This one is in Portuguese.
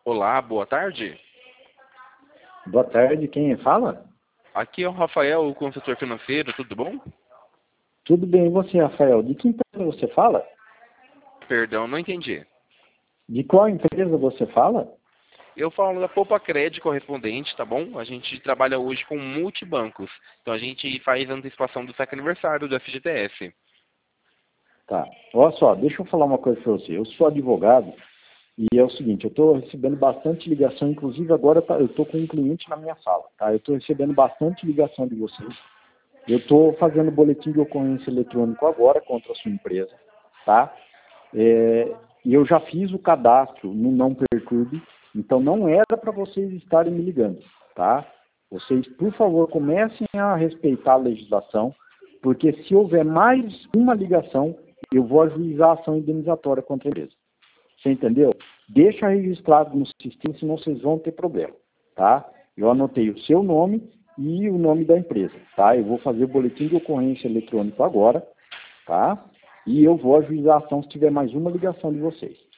Olá, boa tarde. Boa tarde, quem fala? Aqui é o Rafael, o consultor financeiro, tudo bom? Tudo bem, e você, Rafael? De que empresa você fala? Perdão, não entendi. De qual empresa você fala? Eu falo da Poupa Crédito Correspondente, tá bom? A gente trabalha hoje com multibancos. Então a gente faz antecipação do saque aniversário do FGTS. Tá. Olha só, deixa eu falar uma coisa para você. Eu sou advogado e é o seguinte, eu estou recebendo bastante ligação, inclusive agora eu estou com um cliente na minha sala, tá? Eu estou recebendo bastante ligação de vocês. Eu estou fazendo boletim de ocorrência eletrônico agora contra a sua empresa, tá? E eu já fiz o cadastro no Não Perturbe, então não era para vocês estarem me ligando, tá? Vocês, por favor, comecem a respeitar a legislação, porque se houver mais uma ligação, eu vou ajuizar a ação indenizatória contra a empresa. Você entendeu? Deixa registrado no sistema, senão vocês vão ter problema, tá? Eu anotei o seu nome e o nome da empresa, tá? Eu vou fazer o boletim de ocorrência eletrônico agora, tá? E eu vou ajuizar a ação se tiver mais uma ligação de vocês.